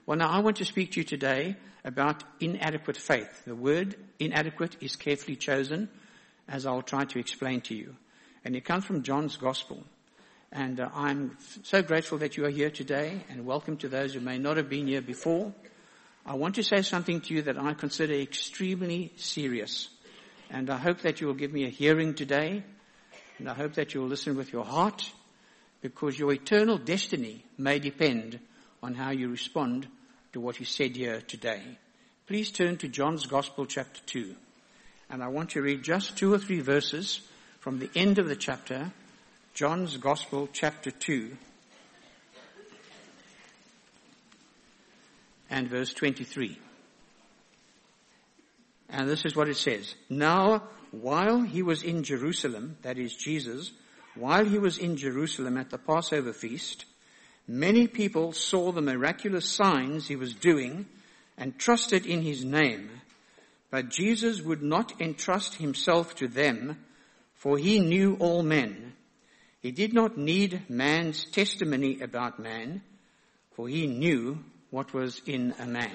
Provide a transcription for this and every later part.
Well, now I want to speak to you today about inadequate faith. The word inadequate is carefully chosen, as I'll try to explain to you. And it comes from John's Gospel. And I'm so grateful that you are here today, and welcome to those who may not have been here before. I want to say something to you that I consider extremely serious. And I hope that you will give me a hearing today, and I hope that you will listen with your heart, because your eternal destiny may depend on how you respond to what is said here today. Please turn to John's Gospel, chapter 2. And I want to read just 2 or 3 verses from the end of the chapter, John's Gospel, chapter 2, and verse 23. And this is what it says. Now, while he was in Jerusalem, that is Jesus, while he was in Jerusalem at the Passover feast, many people saw the miraculous signs he was doing and trusted in his name. But Jesus would not entrust himself to them, for he knew all men. He did not need man's testimony about man, for he knew what was in a man.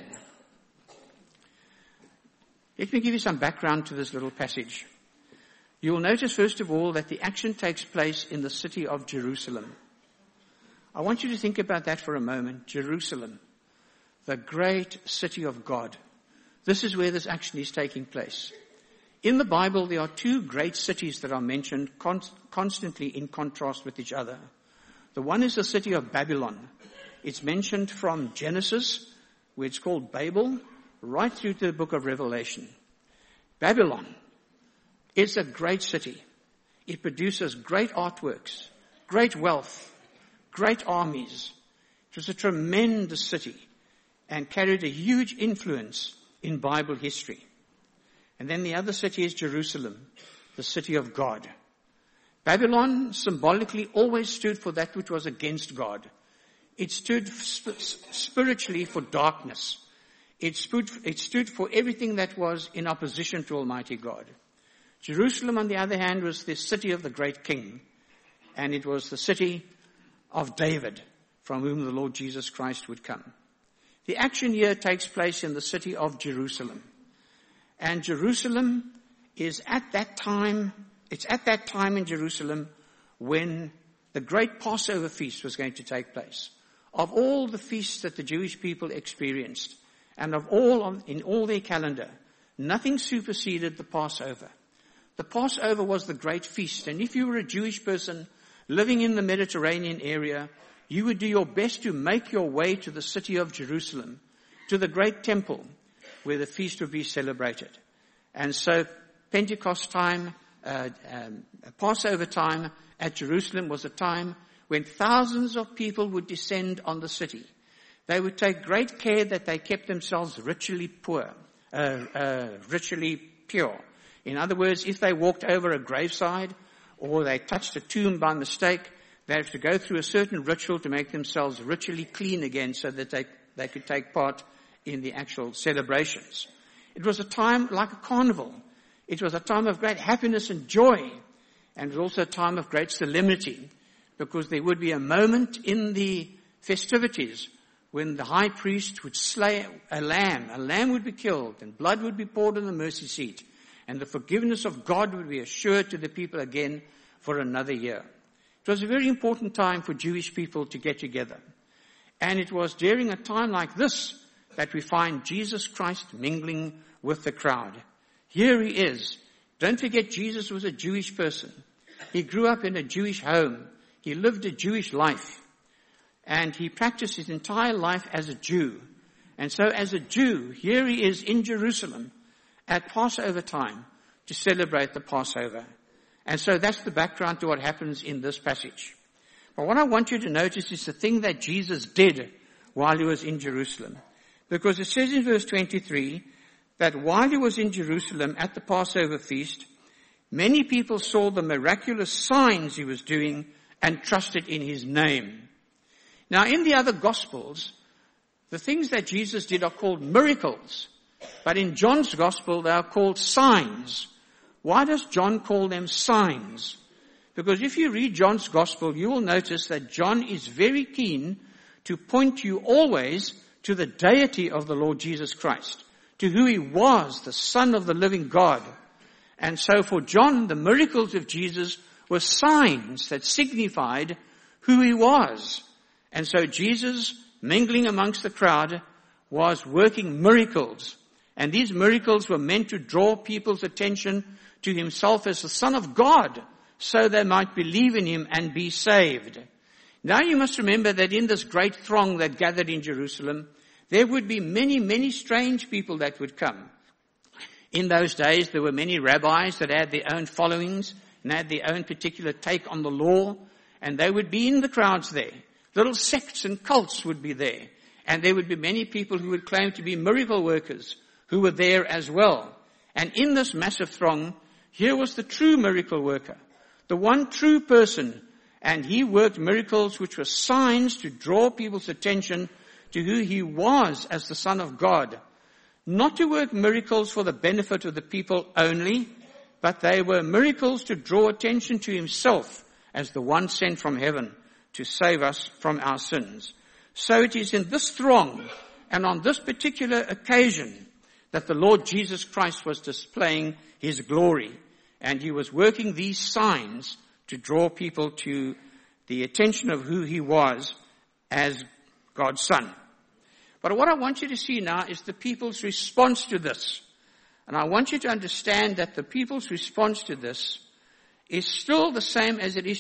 Let me give you some background to this little passage. You will notice, first of all, that the action takes place in the city of Jerusalem. I want you to think about that for a moment. Jerusalem, the great city of God. This is where this action is taking place. In the Bible, there are 2 great cities that are mentioned constantly in contrast with each other. The one is the city of Babylon. It's mentioned from Genesis, where it's called Babel, right through to the book of Revelation. Babylon is a great city. It produces great artworks, great wealth, great armies. It was a tremendous city and carried a huge influence in Bible history. And then the other city is Jerusalem, the city of God. Babylon symbolically always stood for that which was against God. It stood spiritually for darkness. It stood for everything that was in opposition to Almighty God. Jerusalem, on the other hand, was the city of the great king. And it was the city of David, from whom the Lord Jesus Christ would come. The action here takes place in the city of Jerusalem. And Jerusalem is at that time in Jerusalem when the great Passover feast was going to take place. Of all the feasts that the Jewish people experienced, and in all their calendar, nothing superseded the Passover. The Passover was the great feast, and if you were a Jewish person living in the Mediterranean area, you would do your best to make your way to the city of Jerusalem, to the great temple where the feast would be celebrated. And so Pentecost time, Passover time at Jerusalem was a time when thousands of people would descend on the city. They would take great care that they kept themselves ritually pure. In other words, if they walked over a graveside or they touched a tomb by mistake, they have to go through a certain ritual to make themselves ritually clean again so that they could take part in the actual celebrations. It was a time like a carnival. It was a time of great happiness and joy. And it was also a time of great solemnity, because there would be a moment in the festivities when the high priest would slay a lamb. A lamb would be killed and blood would be poured on the mercy seat. And the forgiveness of God would be assured to the people again for another year. It was a very important time for Jewish people to get together. And it was during a time like this that we find Jesus Christ mingling with the crowd. Here he is. Don't forget, Jesus was a Jewish person. He grew up in a Jewish home. He lived a Jewish life. And he practiced his entire life as a Jew. And so as a Jew, here he is in Jerusalem at Passover time to celebrate the Passover. And so that's the background to what happens in this passage. But what I want you to notice is the thing that Jesus did while he was in Jerusalem. Because it says in verse 23 that while he was in Jerusalem at the Passover feast, many people saw the miraculous signs he was doing and trusted in his name. Now, in the other Gospels, the things that Jesus did are called miracles. But in John's Gospel, they are called signs. Why does John call them signs? Because if you read John's Gospel, you will notice that John is very keen to point you always to the deity of the Lord Jesus Christ, to who he was, the Son of the living God. And so for John, the miracles of Jesus were signs that signified who he was. And so Jesus, mingling amongst the crowd, was working miracles. And these miracles were meant to draw people's attention to himself as the Son of God, so they might believe in him and be saved. Now you must remember that in this great throng that gathered in Jerusalem, there would be many, many strange people that would come. In those days, there were many rabbis that had their own followings and had their own particular take on the law, and they would be in the crowds there. Little sects and cults would be there, and there would be many people who would claim to be miracle workers who were there as well. And in this massive throng, here was the true miracle worker, the one true person, and he worked miracles which were signs to draw people's attention to who he was as the Son of God. Not to work miracles for the benefit of the people only, but they were miracles to draw attention to himself as the one sent from heaven to save us from our sins. So it is in this throng and on this particular occasion that the Lord Jesus Christ was displaying his glory, and he was working these signs to draw people to the attention of who he was as God's Son. But what I want you to see now is the people's response to this. And I want you to understand that the people's response to this is still the same as it is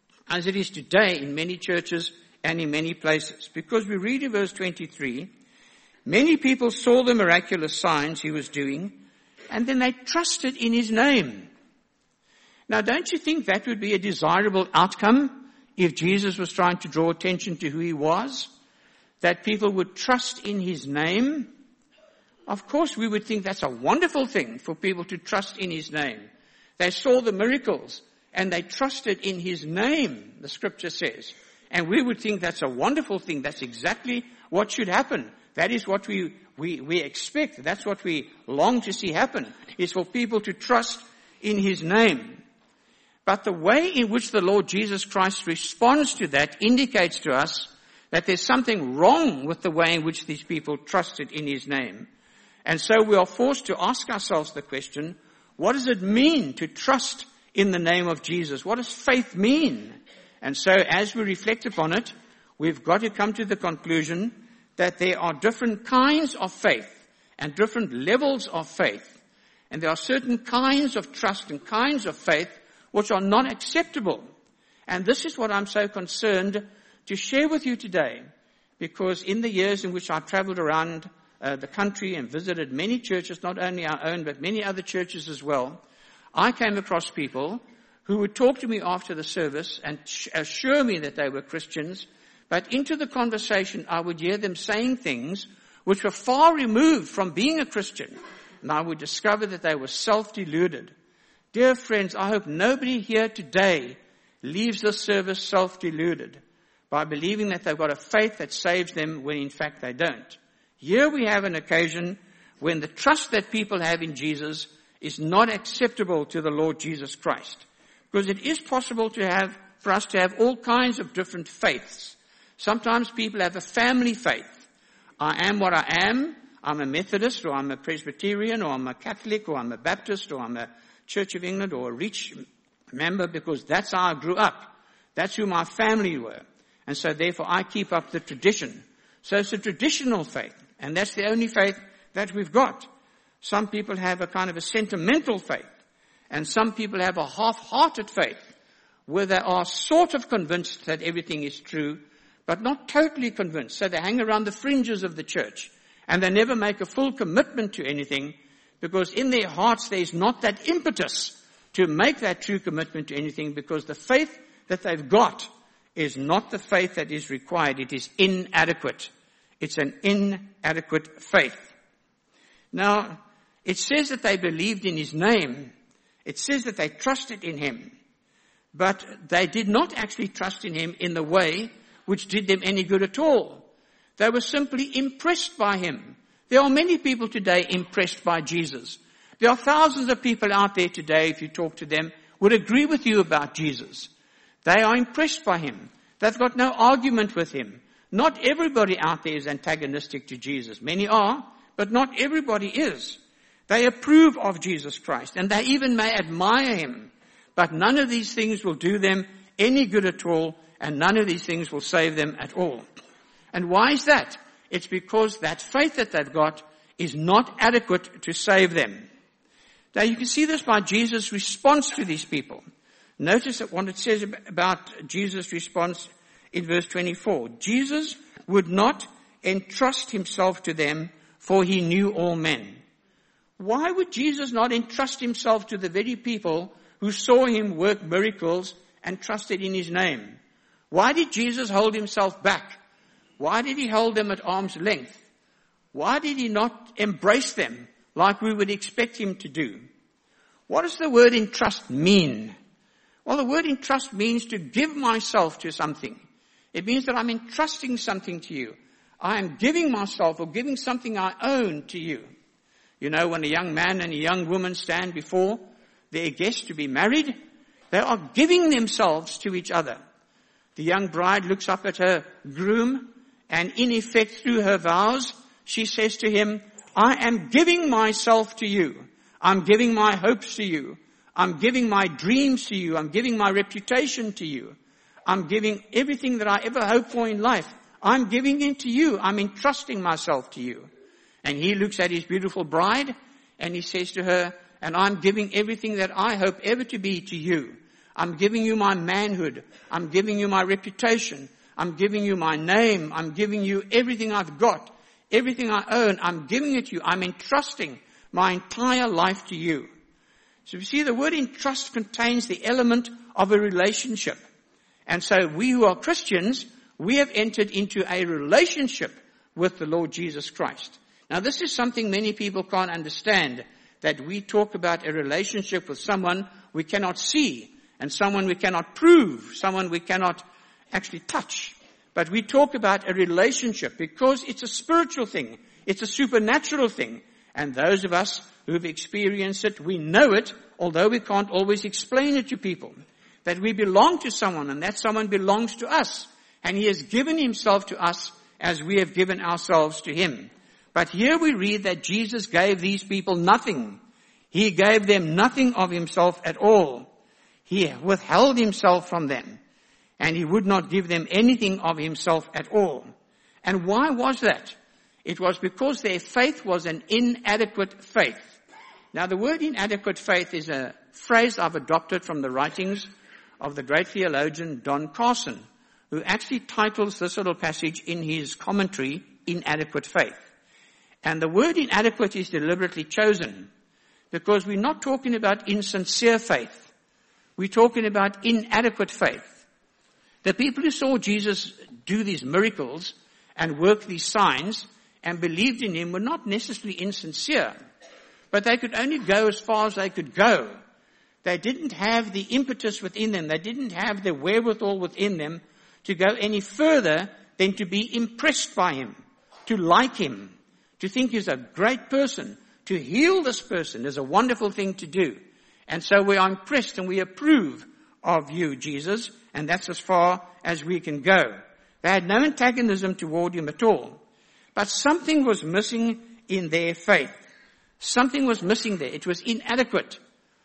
today in many churches and in many places. Because we read in verse 23, many people saw the miraculous signs he was doing, and then they trusted in his name. Now, don't you think that would be a desirable outcome if Jesus was trying to draw attention to who he was? That people would trust in his name? Of course, we would think that's a wonderful thing for people to trust in his name. They saw the miracles and they trusted in his name, the scripture says. And we would think that's a wonderful thing. That's exactly what should happen. That is what we expect. That's what we long to see happen, is for people to trust in his name. But the way in which the Lord Jesus Christ responds to that indicates to us that there's something wrong with the way in which these people trusted in his name. And so we are forced to ask ourselves the question, what does it mean to trust in the name of Jesus? What does faith mean? And so as we reflect upon it, we've got to come to the conclusion that there are different kinds of faith and different levels of faith. And there are certain kinds of trust and kinds of faith which are not acceptable. And this is what I'm so concerned to share with you today, because in the years in which I've traveled around the country and visited many churches, not only our own, but many other churches as well, I came across people who would talk to me after the service and assure me that they were Christians, but into the conversation I would hear them saying things which were far removed from being a Christian, and I would discover that they were self-deluded. Dear friends, I hope nobody here today leaves this service self-deluded by believing that they've got a faith that saves them when in fact they don't. Here we have an occasion when the trust that people have in Jesus is not acceptable to the Lord Jesus Christ. Because it is possible for us to have all kinds of different faiths. Sometimes people have a family faith. I am what I am. I'm a Methodist, or I'm a Presbyterian, or I'm a Catholic, or I'm a Baptist, or I'm a Church of England, or a Reach member, because that's how I grew up. That's who my family were. And so therefore I keep up the tradition. So it's a traditional faith. And that's the only faith that we've got. Some people have a kind of a sentimental faith. And some people have a half-hearted faith, where they are sort of convinced that everything is true, but not totally convinced. So they hang around the fringes of the church, and they never make a full commitment to anything, because in their hearts there is not that impetus to make that true commitment to anything, because the faith that they've got is not the faith that is required. It is inadequate. It's an inadequate faith. Now, it says that they believed in his name. It says that they trusted in him. But they did not actually trust in him in the way which did them any good at all. They were simply impressed by him. There are many people today impressed by Jesus. There are thousands of people out there today, if you talk to them, would agree with you about Jesus. They are impressed by him. They've got no argument with him. Not everybody out there is antagonistic to Jesus. Many are, but not everybody is. They approve of Jesus Christ, and they even may admire him. But none of these things will do them any good at all, and none of these things will save them at all. And why is that? It's because that faith that they've got is not adequate to save them. Now you can see this by Jesus' response to these people. Notice what it says about Jesus' response in verse 24. Jesus would not entrust himself to them, for he knew all men. Why would Jesus not entrust himself to the very people who saw him work miracles and trusted in his name? Why did Jesus hold himself back? Why did he hold them at arm's length? Why did he not embrace them like we would expect him to do? What does the word entrust mean? Well, the word entrust means to give myself to something. It means that I'm entrusting something to you. I am giving myself or giving something I own to you. You know, when a young man and a young woman stand before their guest to be married, they are giving themselves to each other. The young bride looks up at her groom, and in effect, through her vows, she says to him, I am giving myself to you. I'm giving my hopes to you. I'm giving my dreams to you. I'm giving my reputation to you. I'm giving everything that I ever hoped for in life. I'm giving it to you. I'm entrusting myself to you. And he looks at his beautiful bride and he says to her, and I'm giving everything that I hope ever to be to you. I'm giving you my manhood. I'm giving you my reputation. I'm giving you my name. I'm giving you everything I've got. Everything I own. I'm giving it to you. I'm entrusting my entire life to you. So you see, the word entrust contains the element of a relationship. And so we who are Christians, we have entered into a relationship with the Lord Jesus Christ. Now this is something many people can't understand, that we talk about a relationship with someone we cannot see, and someone we cannot prove, someone we cannot actually touch. But we talk about a relationship because it's a spiritual thing. It's a supernatural thing. And those of us who've experienced it, we know it, although we can't always explain it to people. That we belong to someone and that someone belongs to us. And he has given himself to us as we have given ourselves to him. But here we read that Jesus gave these people nothing. He gave them nothing of himself at all. He withheld himself from them. And he would not give them anything of himself at all. And why was that? It was because their faith was an inadequate faith. Now the word inadequate faith is a phrase I've adopted from the writings of the great theologian Don Carson, who actually titles this little passage in his commentary, Inadequate Faith. And the word inadequate is deliberately chosen because we're not talking about insincere faith. We're talking about inadequate faith. The people who saw Jesus do these miracles and work these signs and believed in him were not necessarily insincere, but they could only go as far as they could go. They didn't have the impetus within them. They didn't have the wherewithal within them to go any further than to be impressed by him, to like him, to think he's a great person. To heal this person is a wonderful thing to do. And so we are impressed and we approve of you, Jesus, and that's as far as we can go. They had no antagonism toward him at all. But something was missing in their faith. Something was missing there. It was inadequate.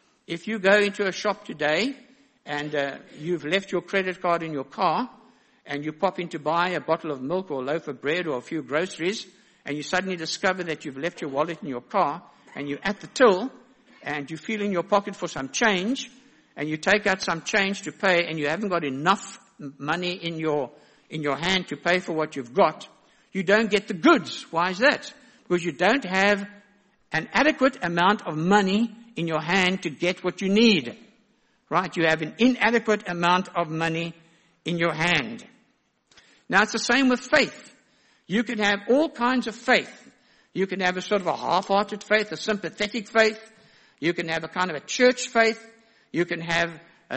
If you go into a shop today and you've left your credit card in your car and you pop in to buy a bottle of milk or a loaf of bread or a few groceries, and you suddenly discover that you've left your wallet in your car and you're at the till and you feel in your pocket for some change and you take out some change to pay and you haven't got enough money in your hand to pay for what you've got, you don't get the goods. Why is that? Because you don't have an adequate amount of money in your hand to get what you need. Right? You have an inadequate amount of money in your hand. Now it's the same with faith. You can have all kinds of faith. You can have a sort of a half-hearted faith, a sympathetic faith. You can have a kind of a church faith. You can have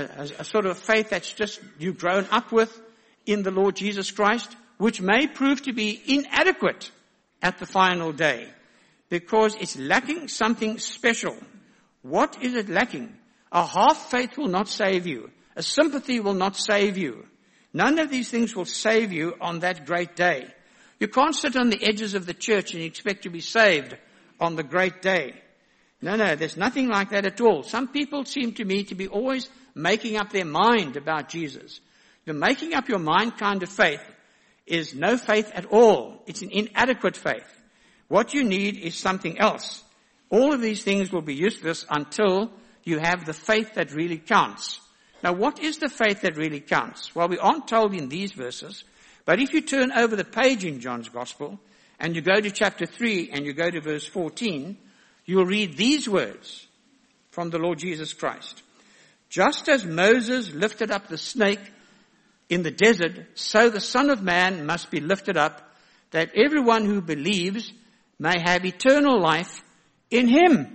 a sort of faith that's just you've grown up with in the Lord Jesus Christ, which may prove to be inadequate at the final day because it's lacking something special. What is it lacking? A half faith will not save you. A sympathy will not save you. None of these things will save you on that great day. You can't sit on the edges of the church and expect to be saved on the great day. No, there's nothing like that at all. Some people seem to me to be always making up their mind about Jesus. The making up your mind kind of faith is no faith at all. It's an inadequate faith. What you need is something else. All of these things will be useless until you have the faith that really counts. Now, what is the faith that really counts? Well, we aren't told in these verses, but if you turn over the page in John's Gospel and you go to chapter 3 and you go to verse 14, you'll read these words from the Lord Jesus Christ. Just as Moses lifted up the snake in the desert, so the Son of Man must be lifted up, that everyone who believes may have eternal life in him.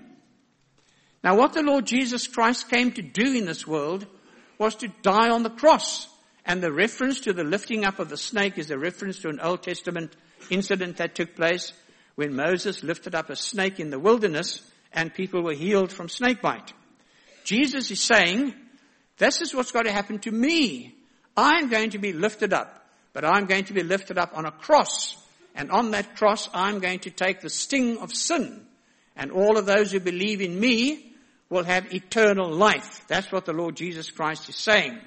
Now, what the Lord Jesus Christ came to do in this world was to die on the cross. And the reference to the lifting up of the snake is a reference to an Old Testament incident that took place when Moses lifted up a snake in the wilderness and people were healed from snake bite. Jesus is saying, this is what's got to happen to me. I'm going to be lifted up, but I'm going to be lifted up on a cross. And on that cross, I'm going to take the sting of sin. And all of those who believe in me will have eternal life. That's what the Lord Jesus Christ is saying.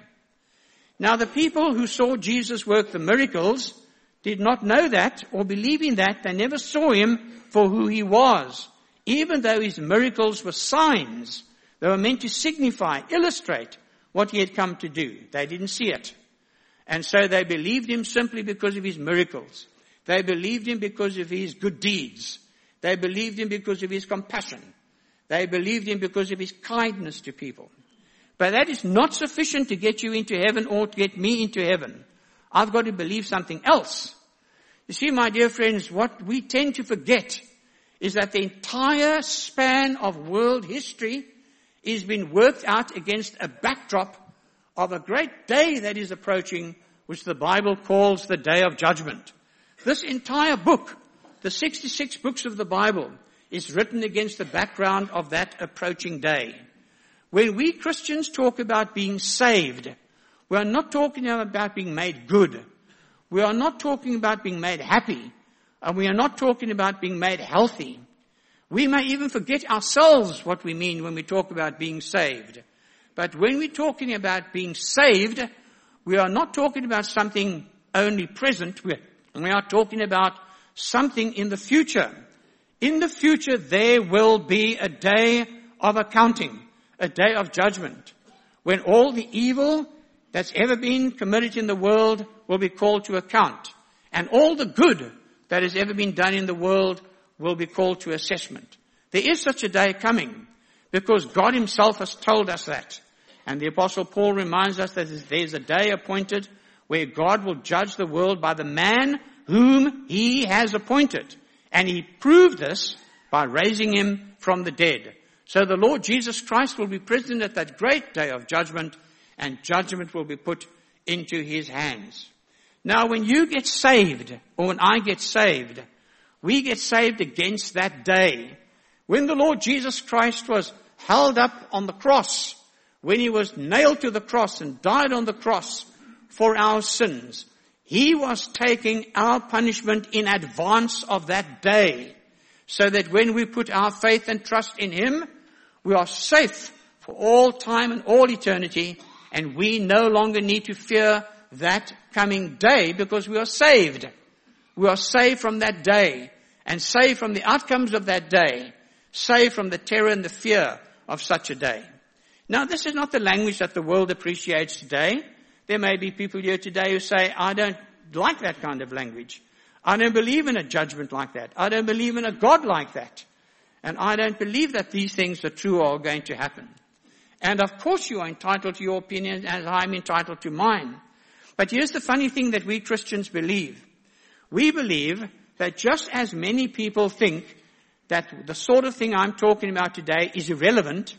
Now, the people who saw Jesus work the miracles did not know that or believe in that. They never saw him for who he was. Even though his miracles were signs, they were meant to signify, illustrate what he had come to do. They didn't see it. And so they believed him simply because of his miracles. They believed him because of his good deeds. They believed him because of his compassion. They believed him because of his kindness to people. But that is not sufficient to get you into heaven or to get me into heaven. I've got to believe something else. You see, my dear friends, what we tend to forget is that the entire span of world history is being worked out against a backdrop of a great day that is approaching, which the Bible calls the Day of Judgment. This entire book, the 66 books of the Bible, is written against the background of that approaching day. When we Christians talk about being saved, we are not talking about being made good. We are not talking about being made happy. And we are not talking about being made healthy. We may even forget ourselves what we mean when we talk about being saved. But when we're talking about being saved, we are not talking about something only present. We are talking about something in the future. In the future, there will be a day of accounting, a day of judgment, when all the evil that's ever been committed in the world will be called to account, and all the good that has ever been done in the world will be called to assessment. There is such a day coming, because God himself has told us that. And the Apostle Paul reminds us that there's a day appointed where God will judge the world by the man whom he has appointed. And he proved this by raising him from the dead. So the Lord Jesus Christ will be present at that great day of judgment, and judgment will be put into his hands. Now, when you get saved, or when I get saved, we get saved against that day. When the Lord Jesus Christ was held up on the cross, when he was nailed to the cross and died on the cross for our sins, he was taking our punishment in advance of that day, so that when we put our faith and trust in him, we are safe for all time and all eternity, and we no longer need to fear that coming day because we are saved. We are saved from that day, and saved from the outcomes of that day, saved from the terror and the fear of such a day. Now, this is not the language that the world appreciates today. There may be people here today who say, I don't like that kind of language. I don't believe in a judgment like that. I don't believe in a God like that. And I don't believe that these things are true or are going to happen. And of course you are entitled to your opinion as I'm entitled to mine. But here's the funny thing that we Christians believe. We believe that just as many people think that the sort of thing I'm talking about today is irrelevant,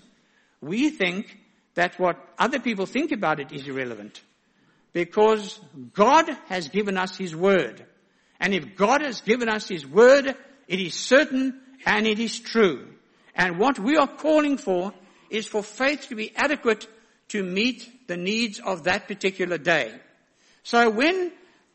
we think that what other people think about it is irrelevant. Because God has given us his word. And if God has given us his word, it is certain and it is true. And what we are calling for is for faith to be adequate to meet the needs of that particular day. So when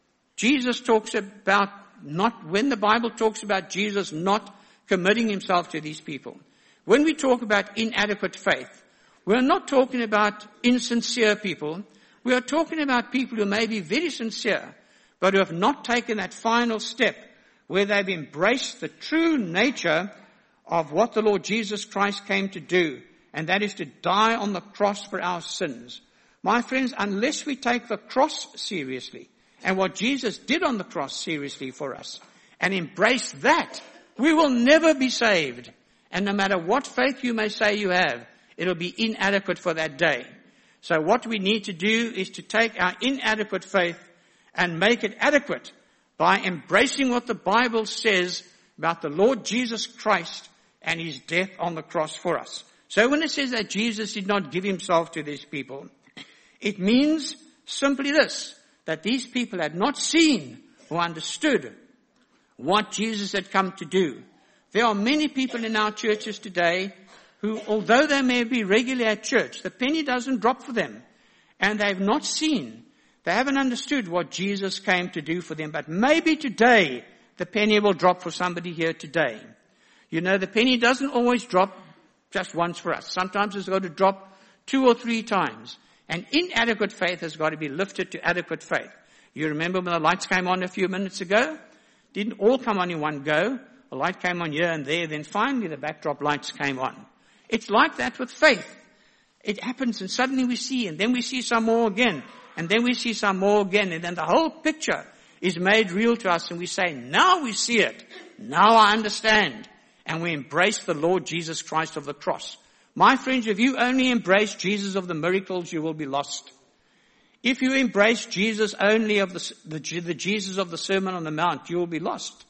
Jesus talks about when the Bible talks about Jesus not committing himself to these people, when we talk about inadequate faith, we're not talking about insincere people. We are talking about people who may be very sincere, but who have not taken that final step where they've embraced the true nature of what the Lord Jesus Christ came to do, and that is to die on the cross for our sins. My friends, unless we take the cross seriously, and what Jesus did on the cross seriously for us, and embrace that, we will never be saved. And no matter what faith you may say you have, it'll be inadequate for that day. So what we need to do is to take our inadequate faith and make it adequate by embracing what the Bible says about the Lord Jesus Christ and his death on the cross for us. So when it says that Jesus did not give himself to these people, it means simply this, that these people had not seen or understood what Jesus had come to do. There are many people in our churches today who, although they may be regularly at church, the penny doesn't drop for them. And they've not seen, they haven't understood what Jesus came to do for them. But maybe today, the penny will drop for somebody here today. You know, the penny doesn't always drop just once for us. Sometimes it's got to drop 2 or 3 times. And inadequate faith has got to be lifted to adequate faith. You remember when the lights came on a few minutes ago? Didn't all come on in one go. The light came on here and there. Then finally the backdrop lights came on. It's like that with faith. It happens and suddenly we see, and then we see some more again, and then we see some more again, and then the whole picture is made real to us, and we say, now we see it. Now I understand. And we embrace the Lord Jesus Christ of the cross. My friends, if you only embrace Jesus of the miracles, you will be lost. If you embrace Jesus only of the Jesus of the Sermon on the Mount, you will be lost.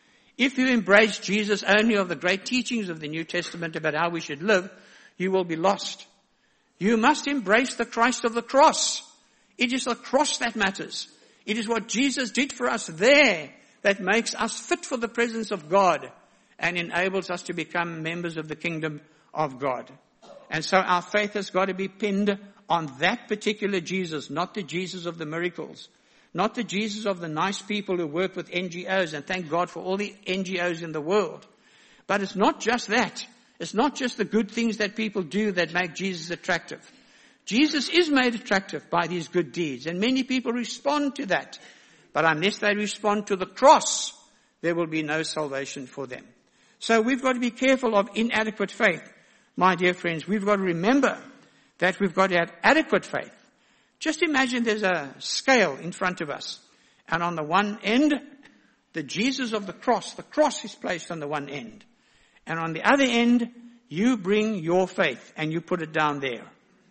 If you embrace Jesus only of the great teachings of the New Testament about how we should live, you will be lost. You must embrace the Christ of the cross. It is the cross that matters. It is what Jesus did for us there that makes us fit for the presence of God and enables us to become members of the kingdom of God. And so our faith has got to be pinned on that particular Jesus, not the Jesus of the miracles, not the Jesus of the nice people who work with NGOs, and thank God for all the NGOs in the world. But it's not just that. It's not just the good things that people do that make Jesus attractive. Jesus is made attractive by these good deeds, and many people respond to that. But unless they respond to the cross, there will be no salvation for them. So we've got to be careful of inadequate faith. My dear friends, we've got to remember that we've got to have adequate faith. Just imagine there's a scale in front of us. And on the one end, the Jesus of the cross is placed on the one end. And on the other end, you bring your faith and you put it down there.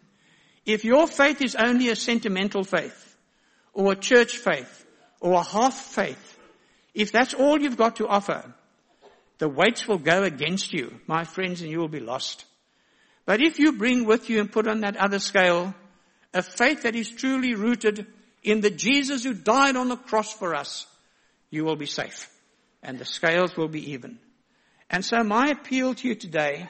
If your faith is only a sentimental faith, or a church faith, or a half faith, if that's all you've got to offer, the weights will go against you, my friends, and you will be lost. But if you bring with you and put on that other scale a faith that is truly rooted in the Jesus who died on the cross for us, you will be safe, and the scales will be even. And so my appeal to you today,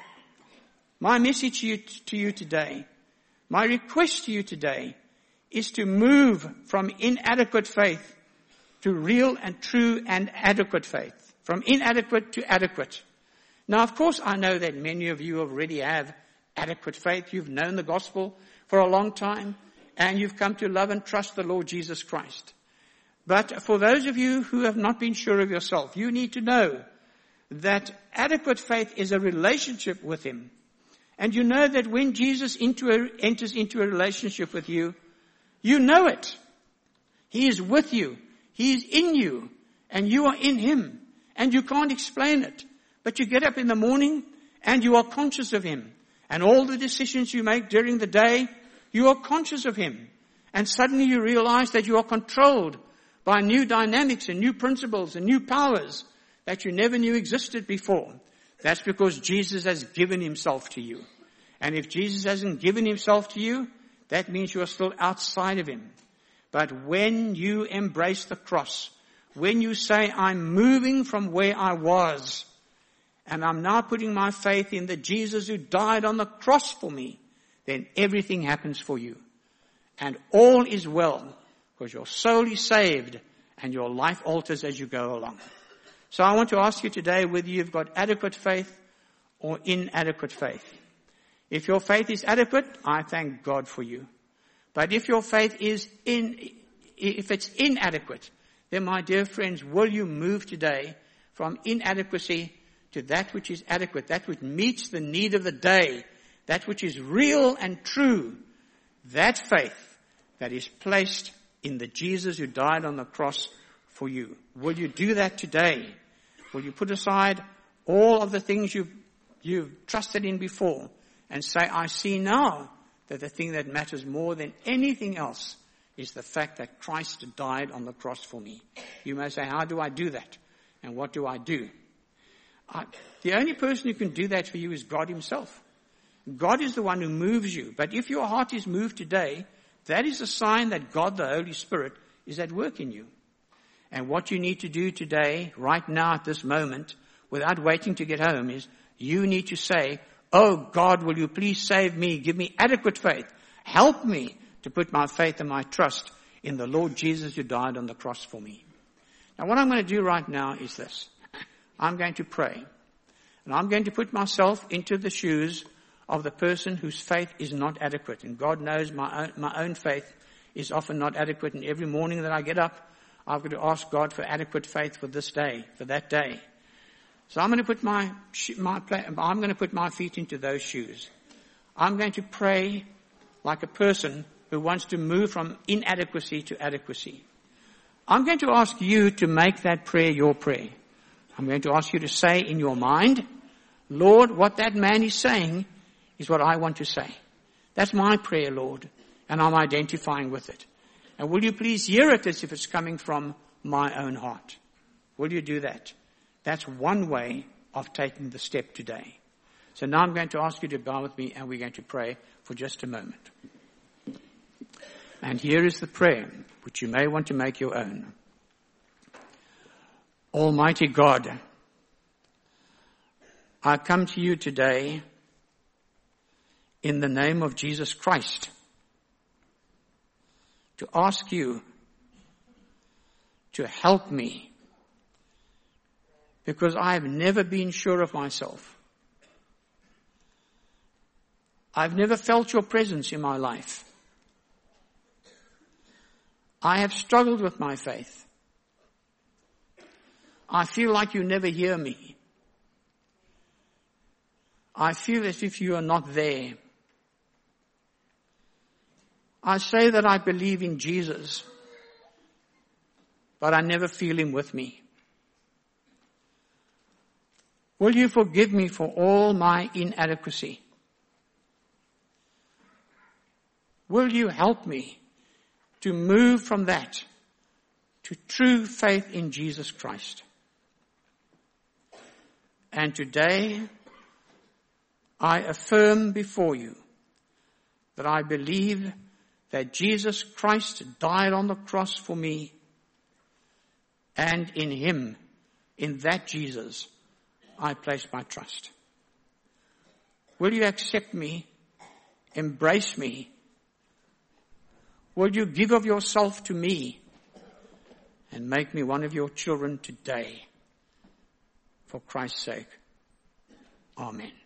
my message to you today, my request to you today is to move from inadequate faith to real and true and adequate faith. From inadequate to adequate. Now, of course, I know that many of you already have adequate faith. You've known the gospel for a long time, and you've come to love and trust the Lord Jesus Christ. But for those of you who have not been sure of yourself, you need to know that adequate faith is a relationship with him. And you know that when Jesus enters into a relationship with you, you know it. He is with you. He is in you. And you are in him. And you can't explain it. But you get up in the morning and you are conscious of him. And all the decisions you make during the day, you are conscious of him. And suddenly you realize that you are controlled by new dynamics and new principles and new powers that you never knew existed before. That's because Jesus has given himself to you. And if Jesus hasn't given himself to you, that means you are still outside of him. But when you embrace the cross, when you say, I'm moving from where I was, and I'm now putting my faith in the Jesus who died on the cross for me, then everything happens for you. And all is well because your soul is saved and your life alters as you go along. So I want to ask you today whether you've got adequate faith or inadequate faith. If your faith is adequate, I thank God for you. But if your faith is if it's inadequate, then my dear friends, will you move today from inadequacy to that which is adequate, that which meets the need of the day, that which is real and true, that faith that is placed in the Jesus who died on the cross for you. Will you do that today? Will you put aside all of the things you've trusted in before and say, I see now that the thing that matters more than anything else is the fact that Christ died on the cross for me. You may say, how do I do that? And what do I do? The only person who can do that for you is God himself. God is the one who moves you. But if your heart is moved today, that is a sign that God, the Holy Spirit, is at work in you. And what you need to do today, right now at this moment, without waiting to get home, is you need to say, oh God, will you please save me? Give me adequate faith. Help me to put my faith and my trust in the Lord Jesus who died on the cross for me. Now what I'm going to do right now is this. I'm going to pray. And I'm going to put myself into the shoes of the person whose faith is not adequate. And God knows my own faith is often not adequate. And every morning that I get up, I've got to ask God for adequate faith for this day, for that day. So I'm going to put I'm going to put my feet into those shoes. I'm going to pray like a person who wants to move from inadequacy to adequacy. I'm going to ask you to make that prayer your prayer. I'm going to ask you to say in your mind, Lord, what that man is saying is what I want to say. That's my prayer, Lord, and I'm identifying with it. And will you please hear it as if it's coming from my own heart? Will you do that? That's one way of taking the step today. So now I'm going to ask you to bow with me and we're going to pray for just a moment. And here is the prayer, which you may want to make your own. Almighty God, I come to you today in the name of Jesus Christ to ask you to help me, because I have never been sure of myself. I've never felt your presence in my life. I have struggled with my faith. I feel like you never hear me. I feel as if you are not there. I say that I believe in Jesus, but I never feel him with me. Will you forgive me for all my inadequacy? Will you help me to move from that to true faith in Jesus Christ? And today, I affirm before you that I believe that Jesus Christ died on the cross for me, and in him, in that Jesus, I place my trust. Will you accept me, embrace me? Will you give of yourself to me and make me one of your children today? For Christ's sake. Amen.